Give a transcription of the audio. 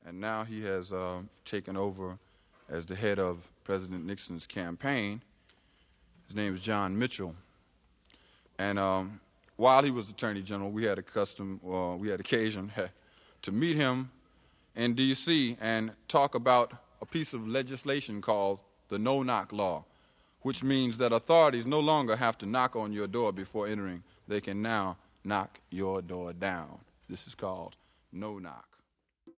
and now he has taken over as the head of President Nixon's campaign. His name is John Mitchell. And while he was Attorney General, we had occasion to meet him in D.C. and talk about a piece of legislation called the No-Knock Law, which means that authorities no longer have to knock on your door before entering. They can now knock your door down. This is called No-Knock.